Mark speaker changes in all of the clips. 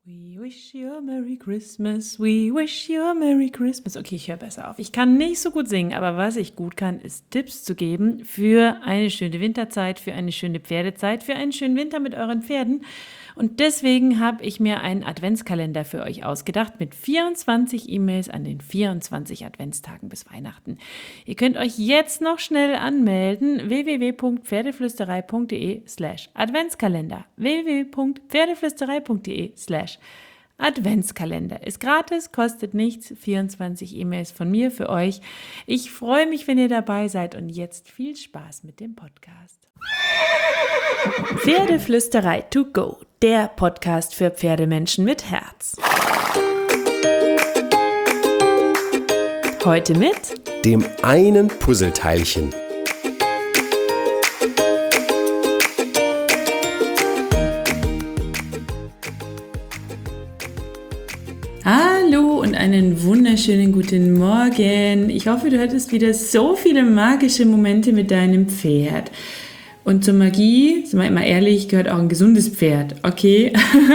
Speaker 1: We wish you a Merry Christmas, we wish you a Merry Christmas. Okay, ich höre besser auf. Ich kann nicht so gut singen, aber was ich gut kann, ist Tipps zu geben für eine schöne Winterzeit, für eine schöne Pferdezeit, für einen schönen Winter mit euren Pferden. Und deswegen habe ich mir einen Adventskalender für euch ausgedacht mit 24 E-Mails an den 24 Adventstagen bis Weihnachten. Ihr könnt euch jetzt noch schnell anmelden, www.pferdeflüsterei.de/Adventskalender. www.pferdeflüsterei.de/Adventskalender. Ist gratis, kostet nichts, 24 E-Mails von mir für euch. Ich freue mich, wenn ihr dabei seid und jetzt viel Spaß mit dem Podcast. Pferdeflüsterei to go, der Podcast für Pferdemenschen mit Herz. Heute mit
Speaker 2: dem einen Puzzleteilchen.
Speaker 1: Hallo und einen wunderschönen guten Morgen. Ich hoffe, du hattest wieder so viele magische Momente mit deinem Pferd. Und zur Magie, sind wir immer ehrlich, gehört auch ein gesundes Pferd, okay?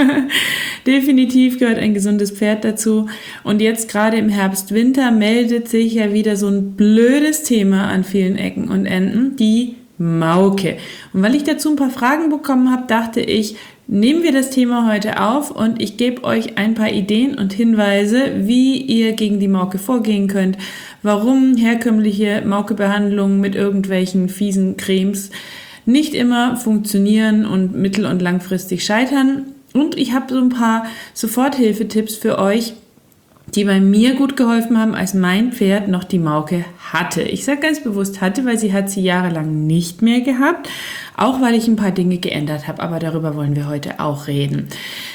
Speaker 1: Definitiv gehört ein gesundes Pferd dazu. Und jetzt gerade im Herbst, Winter meldet sich ja wieder so ein blödes Thema an vielen Ecken und Enden, die Mauke. Und weil ich dazu ein paar Fragen bekommen habe, dachte ich, nehmen wir das Thema heute auf und ich gebe euch ein paar Ideen und Hinweise, wie ihr gegen die Mauke vorgehen könnt, warum herkömmliche Maukebehandlungen mit irgendwelchen fiesen Cremes nicht immer funktionieren und mittel- und langfristig scheitern. Und ich habe so ein paar Soforthilfetipps für euch, die bei mir gut geholfen haben, als mein Pferd noch die Mauke hatte. Ich sage ganz bewusst hatte, weil sie hat sie jahrelang nicht mehr gehabt, auch weil ich ein paar Dinge geändert habe, aber darüber wollen wir heute auch reden.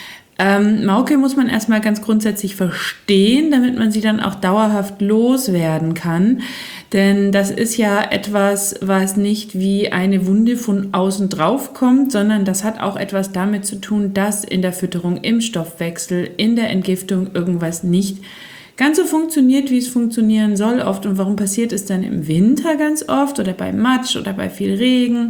Speaker 1: Mauke muss man erstmal ganz grundsätzlich verstehen, damit man sie dann auch dauerhaft loswerden kann. Denn das ist ja etwas, was nicht wie eine Wunde von außen drauf kommt, sondern das hat auch etwas damit zu tun, dass in der Fütterung, im Stoffwechsel, in der Entgiftung irgendwas nicht ganz so funktioniert, wie es funktionieren soll oft. Und warum passiert es dann im Winter ganz oft oder bei Matsch oder bei viel Regen?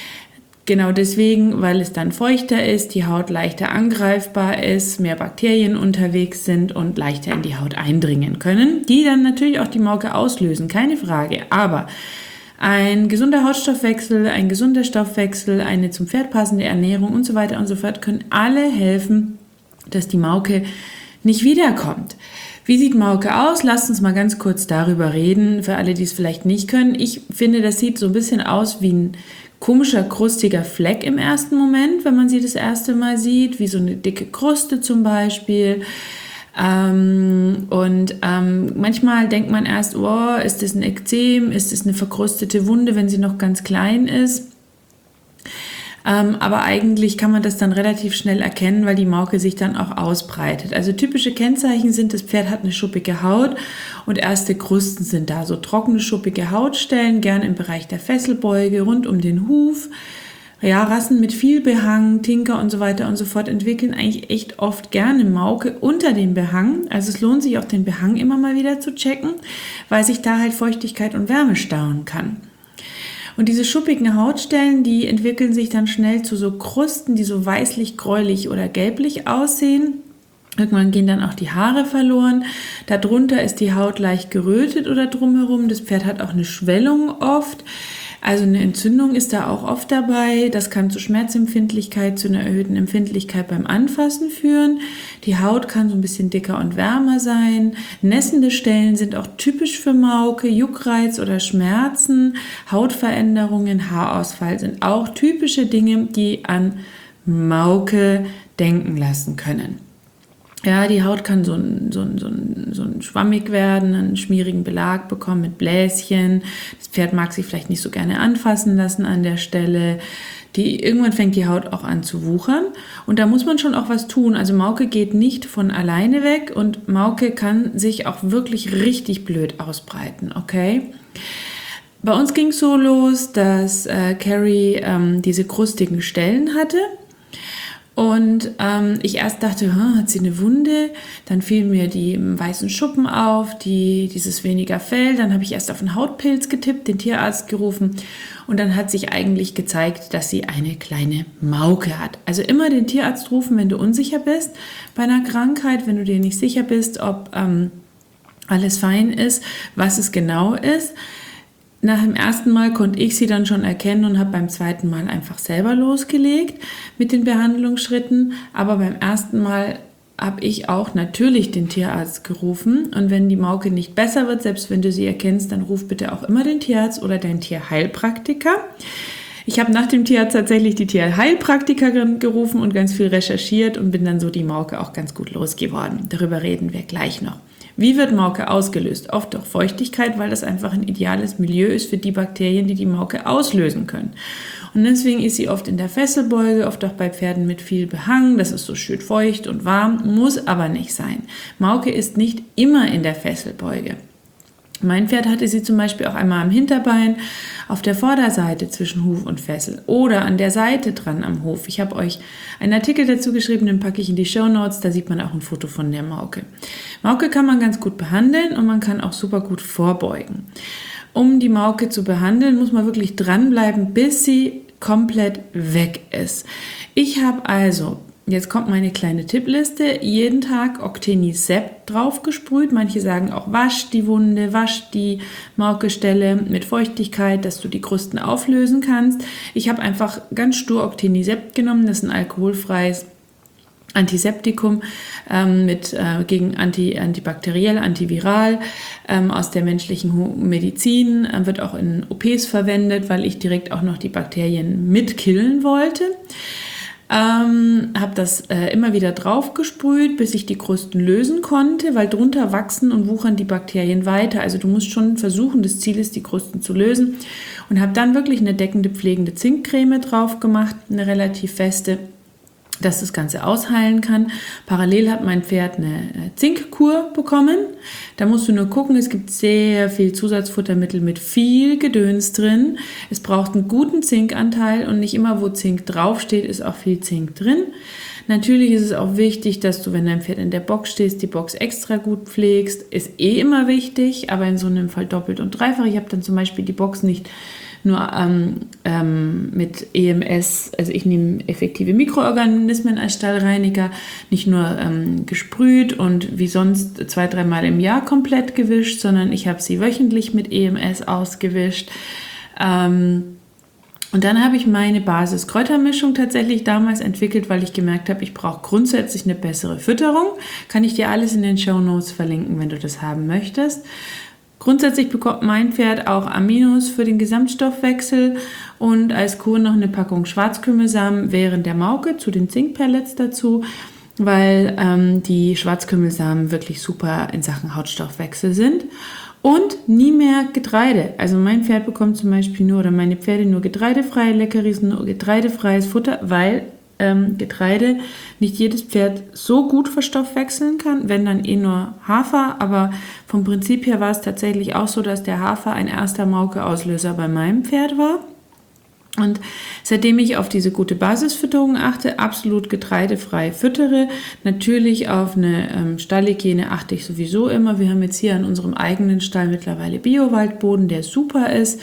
Speaker 1: Genau deswegen, weil es dann feuchter ist, die Haut leichter angreifbar ist, mehr Bakterien unterwegs sind und leichter in die Haut eindringen können, die dann natürlich auch die Mauke auslösen, keine Frage. Aber ein gesunder Hautstoffwechsel, ein gesunder Stoffwechsel, eine zum Pferd passende Ernährung und so weiter und so fort können alle helfen, dass die Mauke nicht wiederkommt. Wie sieht Mauke aus? Lasst uns mal ganz kurz darüber reden, für alle, die es vielleicht nicht können. Ich finde, das sieht so ein bisschen aus wie ein komischer, krustiger Fleck im ersten Moment, wenn man sie das erste Mal sieht, wie so eine dicke Kruste zum Beispiel. Manchmal denkt man erst, oh, ist das ein Ekzem, ist das eine verkrustete Wunde, wenn sie noch ganz klein ist. Aber eigentlich kann man das dann relativ schnell erkennen, weil die Mauke sich dann auch ausbreitet. Also typische Kennzeichen sind, das Pferd hat eine schuppige Haut und erste Krusten sind da. So trockene, schuppige Hautstellen, gern im Bereich der Fesselbeuge, rund um den Huf. Ja, Rassen mit viel Behang, Tinker und so weiter und so fort entwickeln eigentlich echt oft gerne Mauke unter dem Behang. Also es lohnt sich auch, den Behang immer mal wieder zu checken, weil sich da halt Feuchtigkeit und Wärme stauen kann. Und diese schuppigen Hautstellen, die entwickeln sich dann schnell zu so Krusten, die so weißlich, gräulich oder gelblich aussehen. Irgendwann gehen dann auch die Haare verloren. Darunter ist die Haut leicht gerötet oder drumherum. Das Pferd hat auch eine Schwellung oft. Also eine Entzündung ist da auch oft dabei. Das kann zu Schmerzempfindlichkeit, zu einer erhöhten Empfindlichkeit beim Anfassen führen. Die Haut kann so ein bisschen dicker und wärmer sein. Nässende Stellen sind auch typisch für Mauke. Juckreiz oder Schmerzen, Hautveränderungen, Haarausfall sind auch typische Dinge, die an Mauke denken lassen können. Ja, die Haut kann so ein schwammig werden, einen schmierigen Belag bekommen mit Bläschen. Das Pferd mag sich vielleicht nicht so gerne anfassen lassen an der Stelle. Irgendwann fängt die Haut auch an zu wuchern und da muss man schon auch was tun. Also Mauke geht nicht von alleine weg und Mauke kann sich auch wirklich richtig blöd ausbreiten, okay? Bei uns ging es so los, dass Carrie diese krustigen Stellen hatte. Und ich erst dachte, hat sie eine Wunde? Dann fielen mir die weißen Schuppen auf, dieses weniger Fell. Dann habe ich erst auf einen Hautpilz getippt, den Tierarzt gerufen. Und dann hat sich eigentlich gezeigt, dass sie eine kleine Mauke hat. Also immer den Tierarzt rufen, wenn du unsicher bist bei einer Krankheit, wenn du dir nicht sicher bist, ob alles fein ist, was es genau ist. Nach dem ersten Mal konnte ich sie dann schon erkennen und habe beim zweiten Mal einfach selber losgelegt mit den Behandlungsschritten. Aber beim ersten Mal habe ich auch natürlich den Tierarzt gerufen. Und wenn die Mauke nicht besser wird, selbst wenn du sie erkennst, dann ruf bitte auch immer den Tierarzt oder deinen Tierheilpraktiker. Ich habe nach dem Tierarzt tatsächlich die Tierheilpraktikerin gerufen und ganz viel recherchiert und bin dann so die Mauke auch ganz gut losgeworden. Darüber reden wir gleich noch. Wie wird Mauke ausgelöst? Oft durch Feuchtigkeit, weil das einfach ein ideales Milieu ist für die Bakterien, die die Mauke auslösen können. Und deswegen ist sie oft in der Fesselbeuge, oft auch bei Pferden mit viel Behang. Das ist so schön feucht und warm, muss aber nicht sein. Mauke ist nicht immer in der Fesselbeuge. Mein Pferd hatte sie zum Beispiel auch einmal am Hinterbein, auf der Vorderseite zwischen Huf und Fessel oder an der Seite dran am Hof. Ich habe euch einen Artikel dazu geschrieben, den packe ich in die Shownotes, da sieht man auch ein Foto von der Mauke. Mauke kann man ganz gut behandeln und man kann auch super gut vorbeugen. Um die Mauke zu behandeln, muss man wirklich dranbleiben, bis sie komplett weg ist. Ich habe also, jetzt kommt meine kleine Tippliste, jeden Tag Octenisept draufgesprüht. Manche sagen auch, wasch die Wunde, wasch die Maukestelle mit Feuchtigkeit, dass du die Krusten auflösen kannst. Ich habe einfach ganz stur Octenisept genommen, das ist ein alkoholfreies Antiseptikum gegen antibakteriell, antiviral aus der menschlichen Medizin, wird auch in OPs verwendet, weil ich direkt auch noch die Bakterien mitkillen wollte. Habe das immer wieder drauf gesprüht, bis ich die Krusten lösen konnte, weil drunter wachsen und wuchern die Bakterien weiter. Also du musst schon versuchen, das Ziel ist, die Krusten zu lösen. Und habe dann wirklich eine deckende, pflegende Zinkcreme drauf gemacht, eine relativ feste, dass das Ganze ausheilen kann. Parallel hat mein Pferd eine Zinkkur bekommen. Da musst du nur gucken, es gibt sehr viel Zusatzfuttermittel mit viel Gedöns drin. Es braucht einen guten Zinkanteil und nicht immer, wo Zink draufsteht, ist auch viel Zink drin. Natürlich ist es auch wichtig, dass du, wenn dein Pferd in der Box stehst, die Box extra gut pflegst. Ist immer wichtig, aber in so einem Fall doppelt und dreifach. Ich habe dann zum Beispiel die Box nicht nur mit EMS, also ich nehme effektive Mikroorganismen als Stallreiniger, nicht nur gesprüht und wie sonst 2-3 Mal im Jahr komplett gewischt, sondern ich habe sie wöchentlich mit EMS ausgewischt. Und dann habe ich meine Basis-Kräutermischung tatsächlich damals entwickelt, weil ich gemerkt habe, ich brauche grundsätzlich eine bessere Fütterung. Kann ich dir alles in den Shownotes verlinken, wenn du das haben möchtest. Grundsätzlich bekommt mein Pferd auch Aminos für den Gesamtstoffwechsel und als Kur noch eine Packung Schwarzkümmelsamen während der Mauke zu den Zinkpellets dazu, weil die Schwarzkümmelsamen wirklich super in Sachen Hautstoffwechsel sind. Und nie mehr Getreide. Also mein Pferd bekommt zum Beispiel meine Pferde nur getreidefreie Leckerlis, nur getreidefreies Futter, weil Getreide nicht jedes Pferd so gut verstoffwechseln kann, wenn dann nur Hafer, aber vom Prinzip her war es tatsächlich auch so, dass der Hafer ein erster Mauke-Auslöser bei meinem Pferd war. Und seitdem ich auf diese gute Basisfütterung achte, absolut getreidefrei füttere, natürlich auf eine Stallhygiene achte ich sowieso immer. Wir haben jetzt hier an unserem eigenen Stall mittlerweile Biowaldboden, der super ist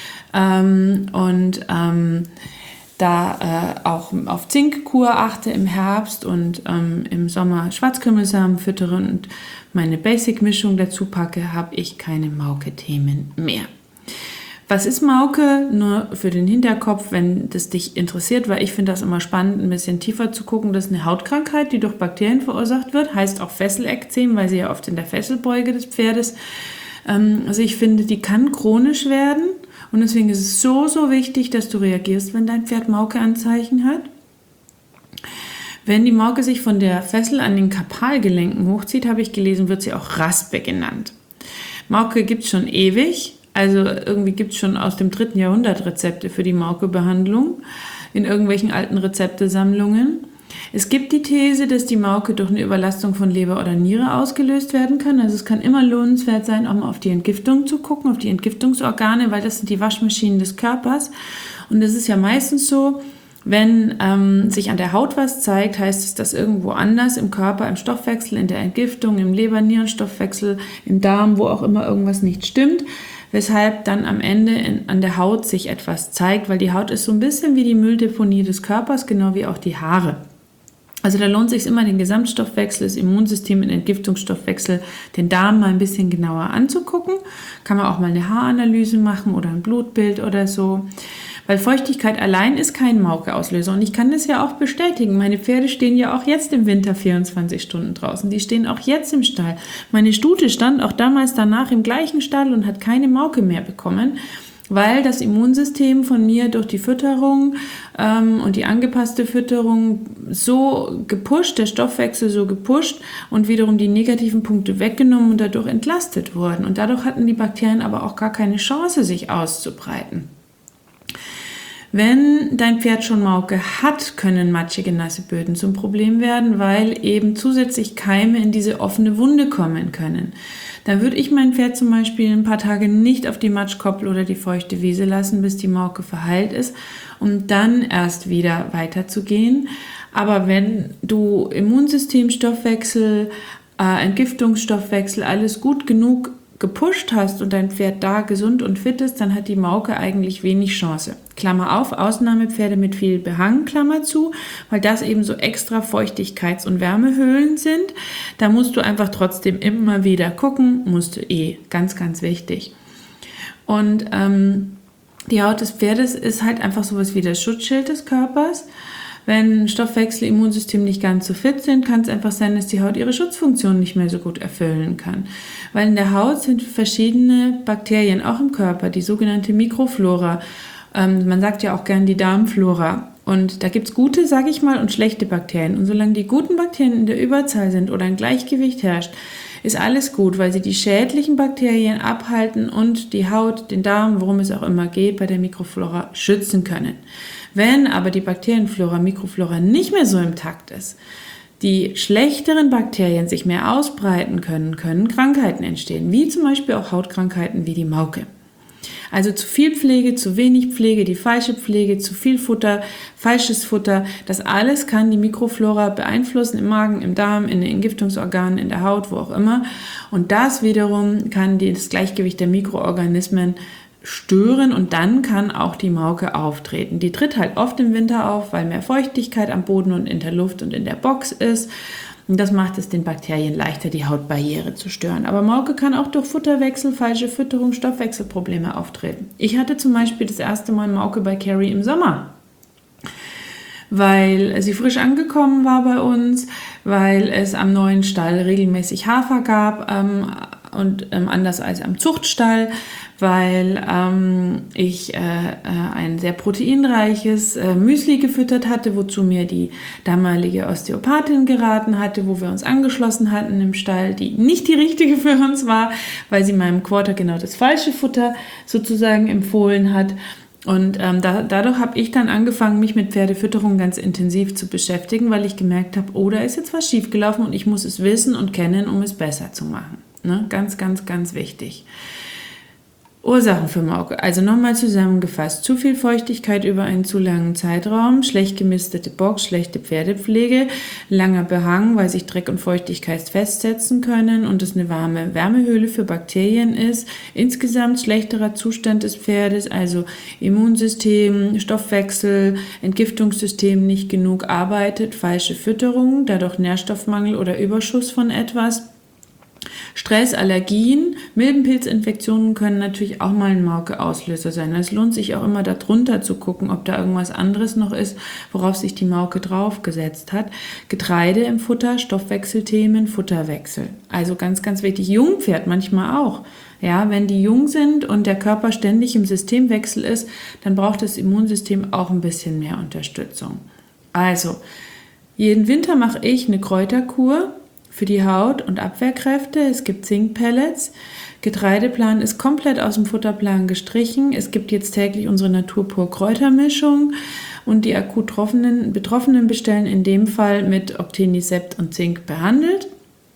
Speaker 1: da auch auf Zinkkur achte im Herbst und im Sommer Schwarzkümmelsamen füttere und meine Basic-Mischung dazu packe, habe ich keine Mauke-Themen mehr. Was ist Mauke? Nur für den Hinterkopf, wenn das dich interessiert, weil ich finde das immer spannend, ein bisschen tiefer zu gucken. Das ist eine Hautkrankheit, die durch Bakterien verursacht wird, heißt auch Fesselekzem, weil sie ja oft in der Fesselbeuge des Pferdes. Also ich finde, die kann chronisch werden. Und deswegen ist es so, so wichtig, dass du reagierst, wenn dein Pferd Mauke-Anzeichen hat. Wenn die Mauke sich von der Fessel an den Karpalgelenken hochzieht, habe ich gelesen, wird sie auch Raspe genannt. Mauke gibt es schon ewig, also irgendwie gibt es schon aus dem 3. Jahrhundert Rezepte für die Mauke-Behandlung in irgendwelchen alten Rezeptesammlungen. Es gibt die These, dass die Mauke durch eine Überlastung von Leber oder Niere ausgelöst werden kann. Also es kann immer lohnenswert sein, auch mal auf die Entgiftung zu gucken, auf die Entgiftungsorgane, weil das sind die Waschmaschinen des Körpers. Und es ist ja meistens so, Wenn sich an der Haut was zeigt, heißt es, dass irgendwo anders im Körper, im Stoffwechsel, in der Entgiftung, im Leber-Nierenstoffwechsel, im Darm, wo auch immer irgendwas nicht stimmt, weshalb dann am Ende an der Haut sich etwas zeigt, weil die Haut ist so ein bisschen wie die Mülldeponie des Körpers, genau wie auch die Haare. Also da lohnt es sich immer, den Gesamtstoffwechsel, das Immunsystem, den Entgiftungsstoffwechsel, den Darm mal ein bisschen genauer anzugucken. Kann man auch mal eine Haaranalyse machen oder ein Blutbild oder so. Weil Feuchtigkeit allein ist kein Mauke-Auslöser. Und ich kann das ja auch bestätigen. Meine Pferde stehen ja auch jetzt im Winter 24 Stunden draußen. Die stehen auch jetzt im Stall. Meine Stute stand auch damals danach im gleichen Stall und hat keine Mauke mehr bekommen, weil das Immunsystem von mir durch die Fütterung und die angepasste Fütterung so gepusht, der Stoffwechsel so gepusht und wiederum die negativen Punkte weggenommen und dadurch entlastet wurden. Und dadurch hatten die Bakterien aber auch gar keine Chance, sich auszubreiten. Wenn dein Pferd schon Mauke hat, können matschige, nasse Böden zum Problem werden, weil eben zusätzlich Keime in diese offene Wunde kommen können. Dann würde ich mein Pferd zum Beispiel ein paar Tage nicht auf die Matschkoppel oder die feuchte Wiese lassen, bis die Mauke verheilt ist, um dann erst wieder weiterzugehen. Aber wenn du Immunsystem, Stoffwechsel, Entgiftungsstoffwechsel, alles gut genug gepusht hast und dein Pferd da gesund und fit ist, dann hat die Mauke eigentlich wenig Chance. Klammer auf, Ausnahmepferde mit viel Behang, Klammer zu, weil das eben so extra Feuchtigkeits- und Wärmehöhlen sind. Da musst du einfach trotzdem immer wieder gucken, musst du ganz, ganz wichtig. Und die Haut des Pferdes ist halt einfach sowas wie das Schutzschild des Körpers. Wenn Stoffwechsel, Immunsystem nicht ganz so fit sind, kann es einfach sein, dass die Haut ihre Schutzfunktion nicht mehr so gut erfüllen kann. Weil in der Haut sind verschiedene Bakterien, auch im Körper, die sogenannte Mikroflora. Man sagt ja auch gern die Darmflora. Und da gibt es gute, sage ich mal, und schlechte Bakterien. Und solange die guten Bakterien in der Überzahl sind oder ein Gleichgewicht herrscht, ist alles gut, weil sie die schädlichen Bakterien abhalten und die Haut, den Darm, worum es auch immer geht, bei der Mikroflora schützen können. Wenn aber die Bakterienflora, Mikroflora nicht mehr so im Takt ist, die schlechteren Bakterien sich mehr ausbreiten können, können Krankheiten entstehen, wie zum Beispiel auch Hautkrankheiten wie die Mauke. Also zu viel Pflege, zu wenig Pflege, die falsche Pflege, zu viel Futter, falsches Futter, das alles kann die Mikroflora beeinflussen im Magen, im Darm, in den Entgiftungsorganen, in der Haut, wo auch immer. Und das wiederum kann das Gleichgewicht der Mikroorganismen stören und dann kann auch die Mauke auftreten. Die tritt halt oft im Winter auf, weil mehr Feuchtigkeit am Boden und in der Luft und in der Box ist. Und das macht es den Bakterien leichter, die Hautbarriere zu stören. Aber Mauke kann auch durch Futterwechsel, falsche Fütterung, Stoffwechselprobleme auftreten. Ich hatte zum Beispiel das erste Mal Mauke bei Carrie im Sommer, weil sie frisch angekommen war bei uns, weil es am neuen Stall regelmäßig Hafer gab und anders als am Zuchtstall, weil ich ein sehr proteinreiches Müsli gefüttert hatte, wozu mir die damalige Osteopathin geraten hatte, wo wir uns angeschlossen hatten im Stall, die nicht die richtige für uns war, weil sie meinem Quarter genau das falsche Futter sozusagen empfohlen hat. Und dadurch habe ich dann angefangen, mich mit Pferdefütterung ganz intensiv zu beschäftigen, weil ich gemerkt habe, oh, da ist jetzt was schiefgelaufen und ich muss es wissen und kennen, um es besser zu machen. Ne? Ganz, ganz, ganz wichtig. Ursachen für Mauke. Also nochmal zusammengefasst. Zu viel Feuchtigkeit über einen zu langen Zeitraum, schlecht gemistete Box, schlechte Pferdepflege, langer Behang, weil sich Dreck und Feuchtigkeit festsetzen können und es eine warme Wärmehöhle für Bakterien ist. Insgesamt schlechterer Zustand des Pferdes, also Immunsystem, Stoffwechsel, Entgiftungssystem nicht genug arbeitet, falsche Fütterung, dadurch Nährstoffmangel oder Überschuss von etwas. Stress, Allergien, Milbenpilzinfektionen können natürlich auch mal ein Mauke-Auslöser sein. Es lohnt sich auch immer darunter zu gucken, ob da irgendwas anderes noch ist, worauf sich die Mauke draufgesetzt hat. Getreide im Futter, Stoffwechselthemen, Futterwechsel. Also ganz, ganz wichtig. Jungpferd manchmal auch. Ja, wenn die jung sind und der Körper ständig im Systemwechsel ist, dann braucht das Immunsystem auch ein bisschen mehr Unterstützung. Also, jeden Winter mache ich eine Kräuterkur für die Haut und Abwehrkräfte. Es gibt Zinkpellets. Getreideplan ist komplett aus dem Futterplan gestrichen. Es gibt jetzt täglich unsere Naturpur Kräutermischung und die akut Betroffenen bestellen in dem Fall mit Octenisept und Zink behandelt,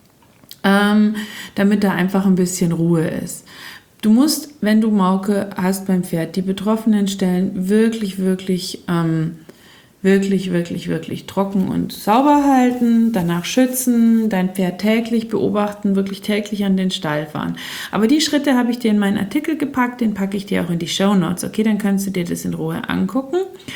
Speaker 1: damit da einfach ein bisschen Ruhe ist. Du musst, wenn du Mauke hast beim Pferd, die betroffenen Stellen wirklich, wirklich wirklich, wirklich, wirklich trocken und sauber halten, danach schützen, dein Pferd täglich beobachten, wirklich täglich an den Stall fahren. Aber die Schritte habe ich dir in meinen Artikel gepackt, den packe ich dir auch in die Shownotes, okay? Dann kannst du dir das in Ruhe angucken.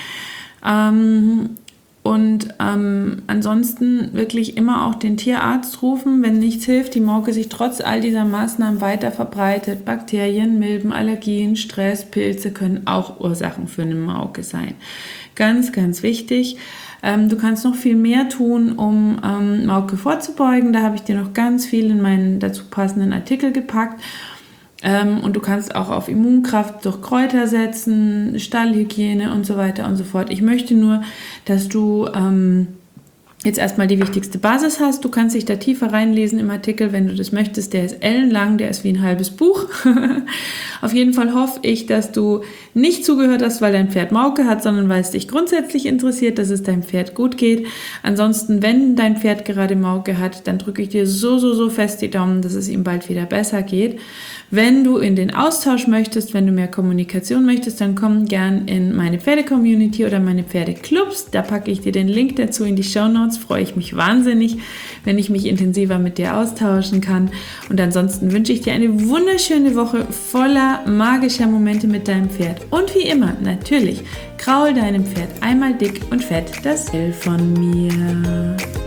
Speaker 1: Ansonsten wirklich immer auch den Tierarzt rufen, wenn nichts hilft, die Mauke sich trotz all dieser Maßnahmen weiter verbreitet. Bakterien, Milben, Allergien, Stress, Pilze können auch Ursachen für eine Mauke sein. Ganz, ganz wichtig. Du kannst noch viel mehr tun, um Mauke vorzubeugen. Da habe ich dir noch ganz viel in meinen dazu passenden Artikel gepackt. Und du kannst auch auf Immunkraft durch Kräuter setzen, Stallhygiene und so weiter und so fort. Ich möchte nur, dass du jetzt erstmal die wichtigste Basis hast. Du kannst dich da tiefer reinlesen im Artikel, wenn du das möchtest. Der ist ellenlang, der ist wie ein halbes Buch. Auf jeden Fall hoffe ich, dass du nicht zugehört hast, weil dein Pferd Mauke hat, sondern weil es dich grundsätzlich interessiert, dass es deinem Pferd gut geht. Ansonsten, wenn dein Pferd gerade Mauke hat, dann drücke ich dir so fest die Daumen, dass es ihm bald wieder besser geht. Wenn du in den Austausch möchtest, wenn du mehr Kommunikation möchtest, dann komm gern in meine Pferde-Community oder meine Pferdeclubs. Da packe ich dir den Link dazu in die Shownotes. Freue ich mich wahnsinnig, wenn ich mich intensiver mit dir austauschen kann. Und ansonsten wünsche ich dir eine wunderschöne Woche voller magischer Momente mit deinem Pferd. Und wie immer, natürlich, kraul deinem Pferd einmal dick und fett das Fell von mir.